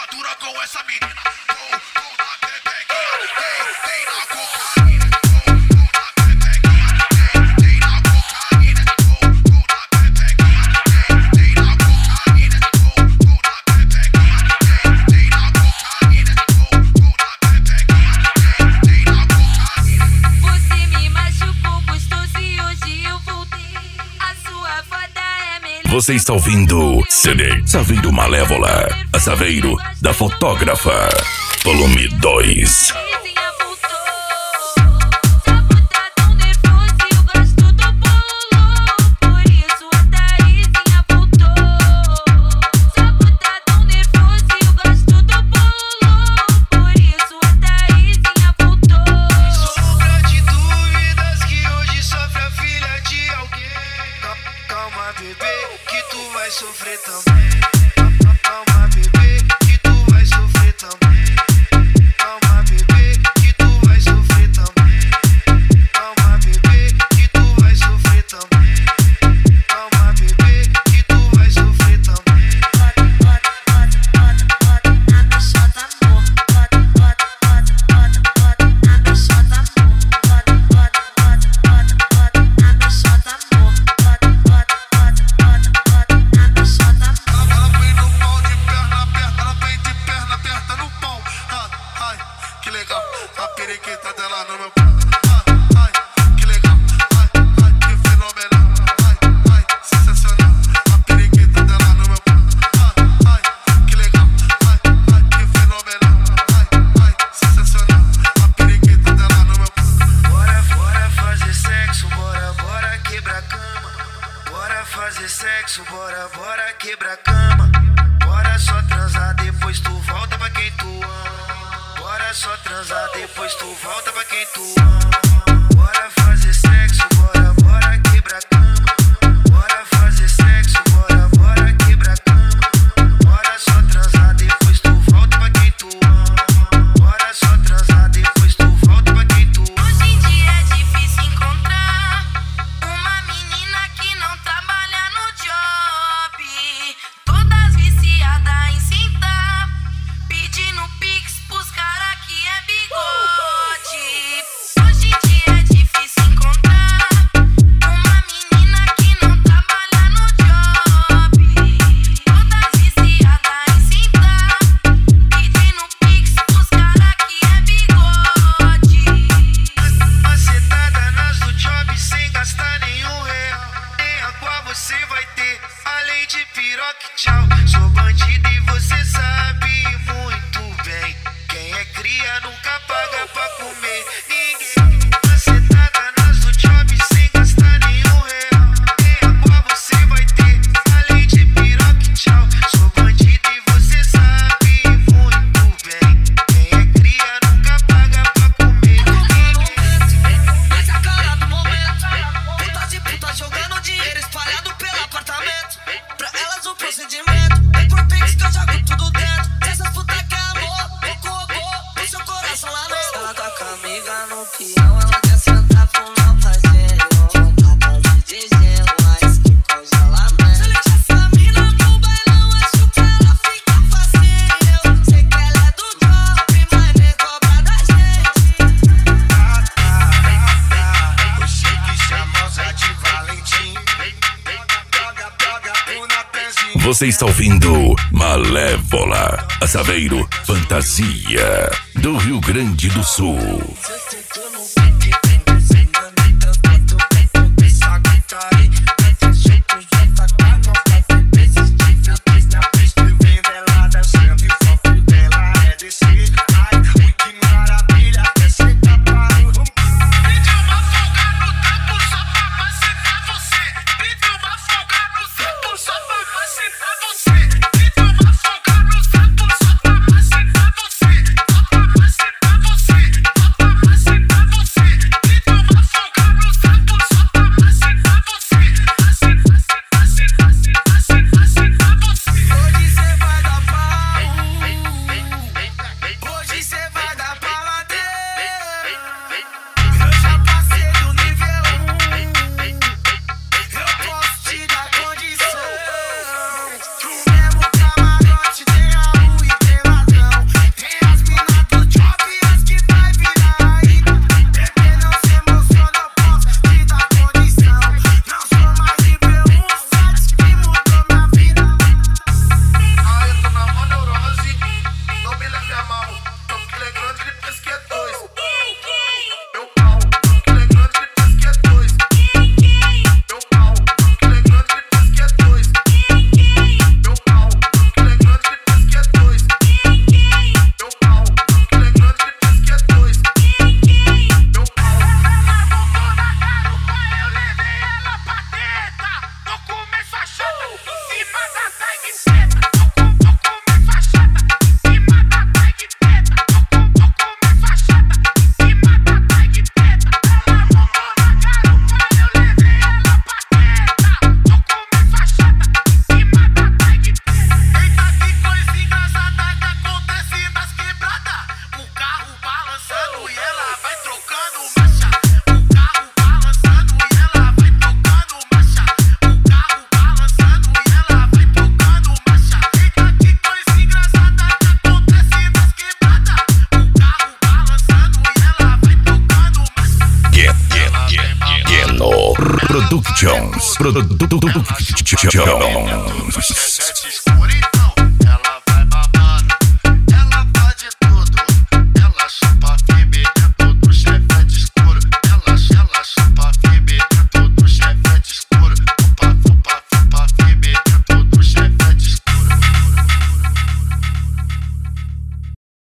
cintura com essa menina. Tô na pepequinha, tem na cocaína. Tô na pepequinha, tem na cocaína. Tô na pepequinha, tem na cocaína. Tô na pepequinha, tem na cocaína. Tô na pepequinha, tem na cocaína. Você me machucou gostoso e hoje eu voltei. A sua foda é melhor. Você está ouvindo CD Saveiro Malévola, a Saveiro da Fotógrafa, volume 2. Sofrer também. Calma, bebê, que tu vai sofrer também. Calma, bebê, que tu vai sofrer também. Calma, bebê, que tu vai sofrer também. Calma, bebê, que tu vai sofrer também. Que legal, a periquita dela no meu ai, que legal, ai, que fenomenal, ai, sensacional. A periquita dela no meu ai, que legal, ai, que fenomenal, ai, sensacional. A periquita dela no meu Bora fazer sexo, bora quebrar a cama. Bora fazer sexo, bora quebrar a cama. Bora só transar, depois tu volta pra quem tu ama. Bora só transar, depois tu volta pra quem tu ama. Bora fazer sexo, bora quebrar a cama. Bora fazer sexo, bora quebrar a cama. Bora só transar, depois tu volta pra quem tu ama. Bora só transar, depois tu volta pra quem tu ama. Hoje em dia é difícil encontrar uma menina que não trabalha no job. Todas viciadas em sentar, pedindo pix pros cara que é bigode. Hoje em dia é difícil encontrar uma menina que não trabalha no job. Todas viciadas em sentar, pedindo pix pros cara que é bigode. Acertada nas do job sem gastar nenhum real. Nem água você vai ter, além de piroca e tchau. Sou bandido e você sabe muito bem. Quem é cria nunca paga pra comer ninguém. Acertada nas do job sem gastar nenhum real. Nem água você vai ter, além de piroca e tchau. Sou bandido e você sabe muito bem. Quem é cria nunca paga pra comer ninguém. Mas a cara do momento, putas e putas jogando dinheiro espalhado pelo apartamento. Pra elas o procedimento é por pix que eu jogo tudo dentro. Essas putas que é amor, o seu coração lá dentro. Ela tá com a amiga no peão, ela quer sentar pro não fazer. Vontade de gelo, mas que congelamento. Se liga essa mina no bailão, acho que ela fica facinho. Sei que ela é do job, mas nem cobra da gente. O chique chamosa de Valentim. Você está ouvindo Malévola, a Saveiro Fantasia, do Rio Grande do Sul. Você Productions.